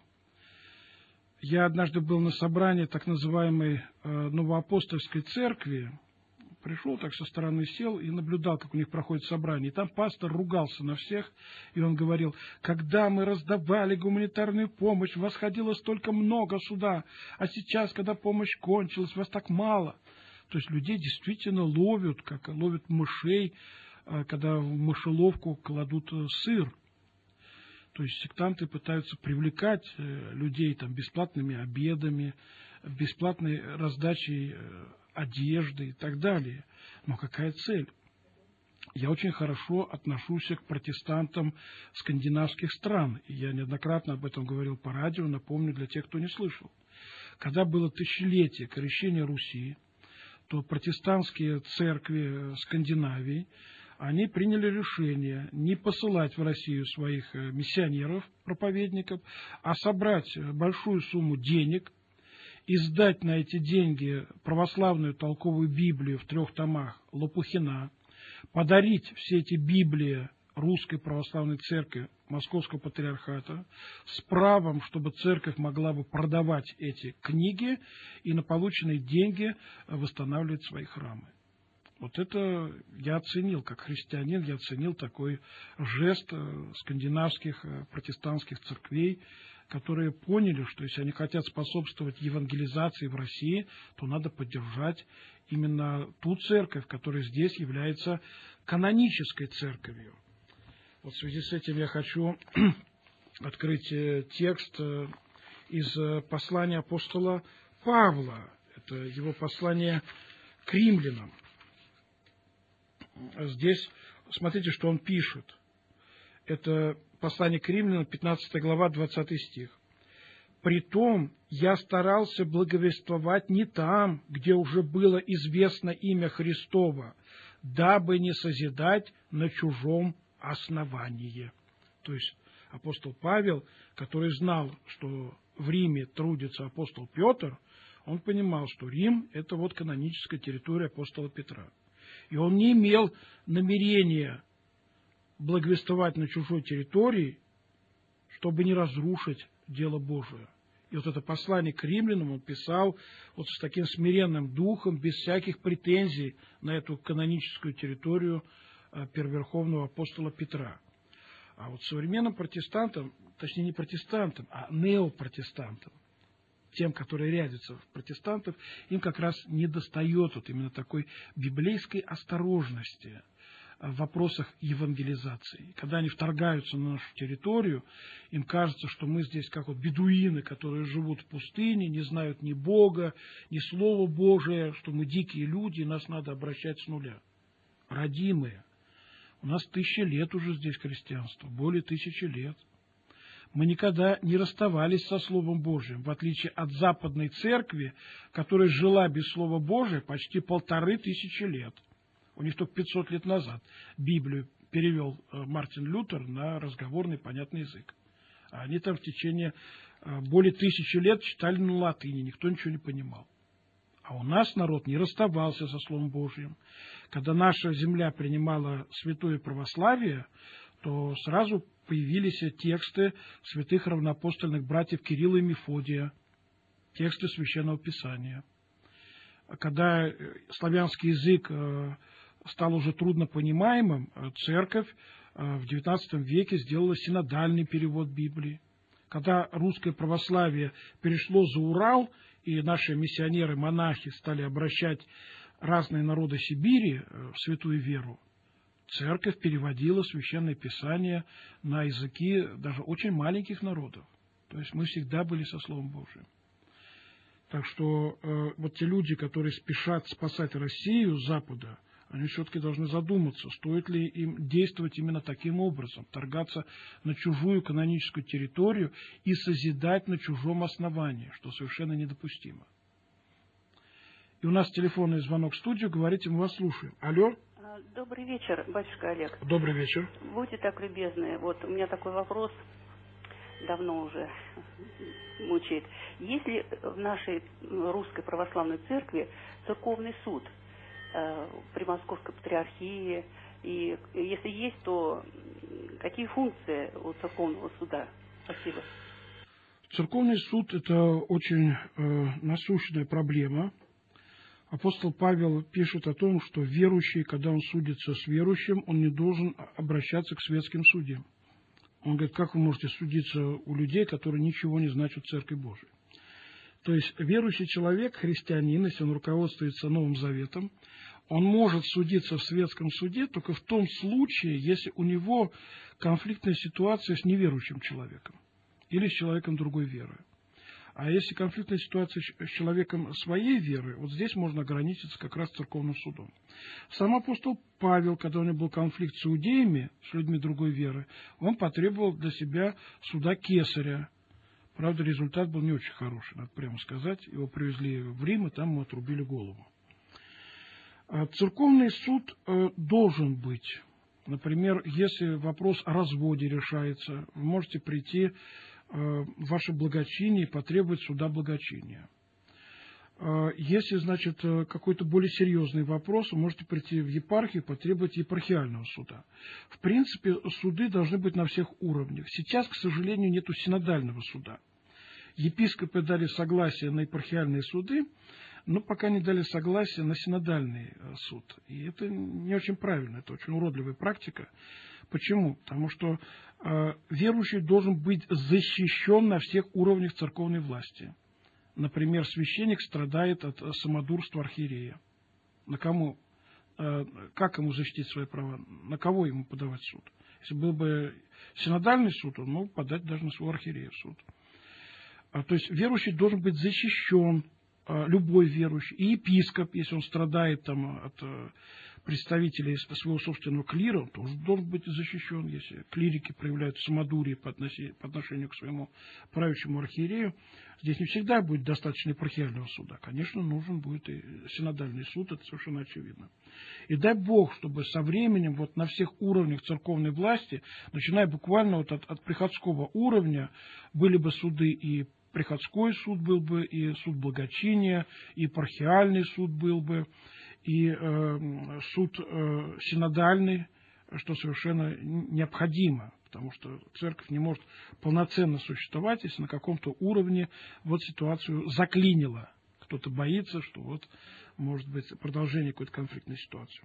Я однажды был на собрании так называемой Новоапостольской церкви, пришел, так со стороны сел и наблюдал, как у них проходит собрание. И там пастор ругался на всех, и он говорил: когда мы раздавали гуманитарную помощь, вас ходило столько много сюда, а сейчас, когда помощь кончилась, вас так мало. То есть людей действительно ловят, как ловят мышей, когда в мышеловку кладут сыр. То есть сектанты пытаются привлекать людей там бесплатными обедами, бесплатной раздачей одежды и так далее. Но какая цель? Я очень хорошо отношусь к протестантам скандинавских стран. И я неоднократно об этом говорил по радио, напомню для тех, кто не слышал. Когда было тысячелетие крещения Руси, то протестантские церкви Скандинавии, они приняли решение не посылать в Россию своих миссионеров, проповедников, а собрать большую сумму денег, издать на эти деньги православную толковую Библию в 3 томах Лопухина, подарить все эти Библии Русской Православной Церкви Московского Патриархата с правом, чтобы церковь могла бы продавать эти книги и на полученные деньги восстанавливать свои храмы. Вот это я оценил, как христианин, я оценил такой жест скандинавских протестантских церквей, которые поняли, что если они хотят способствовать евангелизации в России, то надо поддержать именно ту церковь, которая здесь является канонической церковью. Вот в связи с этим я хочу открыть текст из послания апостола Павла. Это его послание к римлянам. Здесь смотрите, что он пишет. Это послание к римлянам, 15 глава, 20 стих. «Притом я старался благовествовать не там, где уже было известно имя Христово, дабы не созидать на чужом основании». То есть апостол Павел, который знал, что в Риме трудится апостол Петр, он понимал, что Рим – это вот каноническая территория апостола Петра. И он не имел намерения благовествовать на чужой территории, чтобы не разрушить дело Божие. И вот это послание к римлянам он писал вот с таким смиренным духом, без всяких претензий на эту каноническую территорию первоверховного апостола Петра. А вот современным протестантам, точнее не протестантам, а неопротестантам, тем, которые рядятся в протестантов, им как раз недостает вот именно такой библейской осторожности в вопросах евангелизации. Когда они вторгаются на нашу территорию, им кажется, что мы здесь как вот бедуины, которые живут в пустыне, не знают ни Бога, ни Слова Божия, что мы дикие люди, и нас надо обращать с нуля. Родимые, у нас 1000 лет уже здесь христианство, более 1000 лет. Мы никогда не расставались со Словом Божьим, в отличие от Западной Церкви, которая жила без Слова Божия почти 1500 лет. У них только 500 лет назад Библию перевел Мартин Лютер на разговорный понятный язык. А они там в течение более 1000 лет читали на латыни, никто ничего не понимал. А у нас народ не расставался со Словом Божьим. Когда наша земля принимала святое православие, то сразу появились тексты святых равноапостольных братьев Кирилла и Мефодия, тексты Священного Писания. Когда славянский язык стал уже трудно понимаемым, церковь в XIX веке сделала синодальный перевод Библии. Когда русское православие перешло за Урал, и наши миссионеры-монахи стали обращать разные народы Сибири в святую веру, церковь переводила Священное Писание на языки даже очень маленьких народов. То есть мы всегда были со Словом Божиим. Так что вот те люди, которые спешат спасать Россию с Запада, они все-таки должны задуматься, стоит ли им действовать именно таким образом, торгаться на чужую каноническую территорию и созидать на чужом основании, что совершенно недопустимо. И у нас телефонный звонок в студию, говорите, мы вас слушаем. Алло? Добрый вечер, батюшка Олег. Добрый вечер. Будьте так любезны, вот у меня такой вопрос, давно уже мучает. Есть ли в нашей русской православной церкви церковный суд при Московской патриархии? И если есть, то какие функции у церковного суда? Спасибо. Церковный суд – это очень насущная проблема. Апостол Павел пишет о том, что верующий, когда он судится с верующим, он не должен обращаться к светским судьям. Он говорит, как вы можете судиться у людей, которые ничего не значат в Церкви Божией? То есть верующий человек, христианин, если он руководствуется Новым Заветом, он может судиться в светском суде только в том случае, если у него конфликтная ситуация с неверующим человеком или с человеком другой веры. А если конфликтная ситуация с человеком своей веры, вот здесь можно ограничиться как раз церковным судом. Сам апостол Павел, когда у него был конфликт с иудеями, с людьми другой веры, он потребовал для себя суда кесаря. Правда, результат был не очень хороший, надо прямо сказать. Его привезли в Рим, и там ему отрубили голову. Церковный суд должен быть. Например, если вопрос о разводе решается, вы можете прийти в ваше благочиние и потребовать суда благочиния. Если, значит, какой-то более серьезный вопрос, вы можете прийти в епархию и потребовать епархиального суда. В принципе, суды должны быть на всех уровнях. Сейчас, к сожалению, нет синодального суда. Епископы дали согласие на епархиальные суды, но пока не дали согласие на синодальный суд. И это не очень правильно, это очень уродливая практика. Почему? Потому что верующий должен быть защищен на всех уровнях церковной власти. Например, священник страдает от самодурства архиерея. На кому? Как ему защитить свои права? На кого ему подавать суд? Если был бы синодальный суд, он мог подать даже на своего архиерея в суд. То есть верующий должен быть защищен, любой верующий. И епископ, если он страдает там, от представителей своего собственного клира, он тоже должен быть защищен. Если клирики проявляют самодурие по отношению к своему правящему архиерею, здесь не всегда будет достаточно епархиального суда. Конечно, нужен будет и синодальный суд, это совершенно очевидно. И дай Бог, чтобы со временем вот на всех уровнях церковной власти, начиная буквально вот от приходского уровня, были бы суды, и приходской суд был бы, и суд благочиния, и епархиальный суд был бы, и суд синодальный, что совершенно необходимо, потому что церковь не может полноценно существовать, если на каком-то уровне вот ситуацию заклинило. Кто-то боится, что вот может быть продолжение какой-то конфликтной ситуации.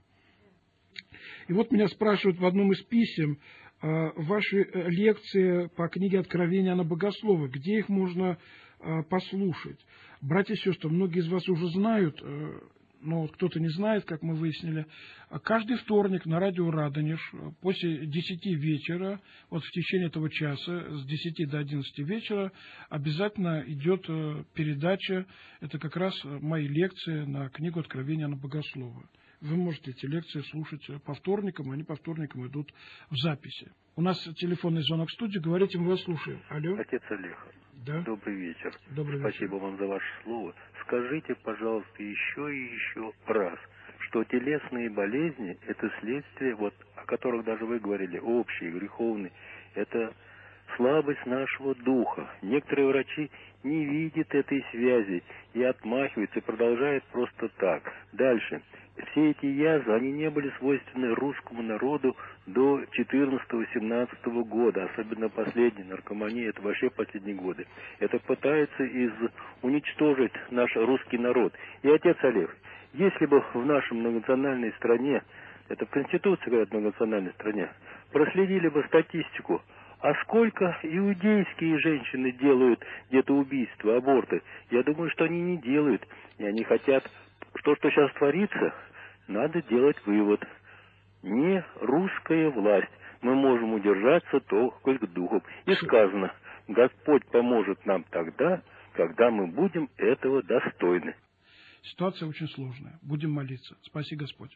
И вот меня спрашивают в одном из писем, ваши лекции по книге Откровения Иоанна Богослова, где их можно послушать? Братья и сестры, многие из вас уже знают, но вот кто-то не знает, как мы выяснили. Каждый вторник на радио «Радонеж» после 10 вечера, вот в течение этого часа, с 10 до 11 вечера, обязательно идет передача, это как раз мои лекции на книгу Откровения Иоанна Богослова. Вы можете эти лекции слушать по вторникам, они по вторникам идут в записи. У нас телефонный звонок в студию, говорите, мы вас слушаем. Алло. Отец Олег, да? Добрый вечер. Добрый вечер. Спасибо вам за ваше слово. Скажите, пожалуйста, еще и еще раз, что телесные болезни – это следствие, вот, о которых даже вы говорили, общие, греховные, это слабость нашего духа. Некоторые врачи не видят этой связи и отмахиваются, и продолжают просто так. Дальше. Все эти язвы, они не были свойственны русскому народу до 14-17 года, особенно последние, наркомания, это вообще последние годы. Это пытается уничтожить наш русский народ. И, отец Олег, если бы в нашей многонациональной стране, это в Конституции говорят, многонациональной стране, проследили бы статистику, а сколько иудейские женщины делают где-то убийства, аборты, я думаю, что они не делают. И они хотят, что сейчас творится, надо делать вывод. Не русская власть. Мы можем удержаться только духом. И сказано, Господь поможет нам тогда, когда мы будем этого достойны. Ситуация очень сложная. Будем молиться. Спаси Господь.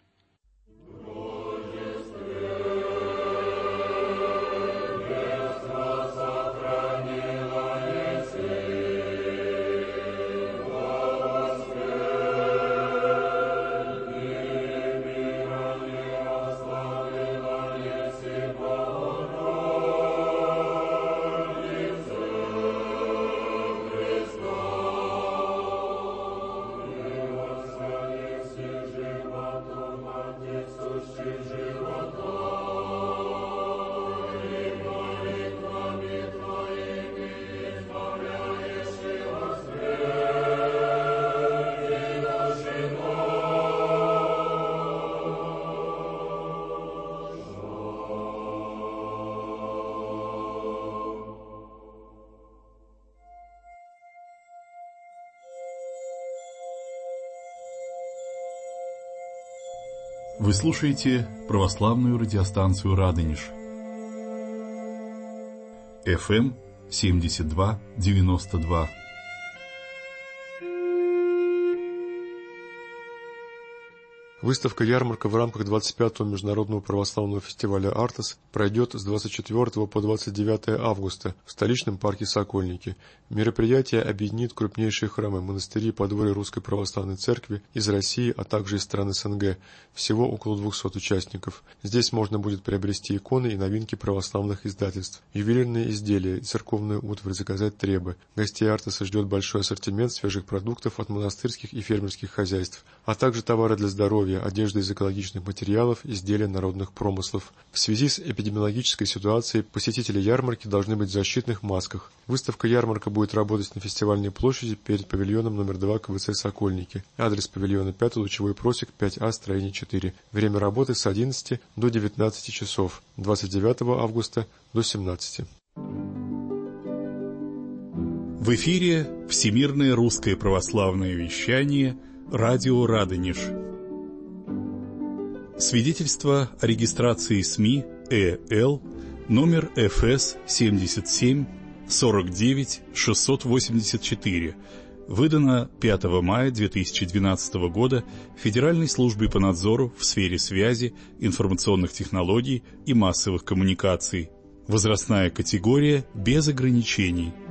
Вы слушаете православную радиостанцию «Радонеж». FM 72-92. Выставка-ярмарка в рамках 25-го Международного православного фестиваля «Артес» пройдет с 24 по 29 августа в столичном парке «Сокольники». Мероприятие объединит крупнейшие храмы, монастыри и подворья Русской Православной Церкви из России, а также из стран СНГ. Всего около 200 участников. Здесь можно будет приобрести иконы и новинки православных издательств, ювелирные изделия и церковную утварь заказать требы. Гостей «Артеса» ждет большой ассортимент свежих продуктов от монастырских и фермерских хозяйств, а также товары для здоровья, одежда из экологичных материалов, изделия народных промыслов. В связи с эпидемиологической ситуацией посетители ярмарки должны быть в защитных масках. Выставка-ярмарка будет работать на фестивальной площади перед павильоном номер 2 КВЦ «Сокольники». Адрес павильона 5, Лучевой просек, 5А, строение 4. Время работы с 11 до 19 часов, 29 августа до 17. В эфире Всемирное русское православное вещание «Радио Радонеж». Свидетельство о регистрации СМИ ЭЛ номер ФС 77 49 684, выдано 5 мая 2012 года Федеральной службой по надзору в сфере связи, информационных технологий и массовых коммуникаций. Возрастная категория без ограничений.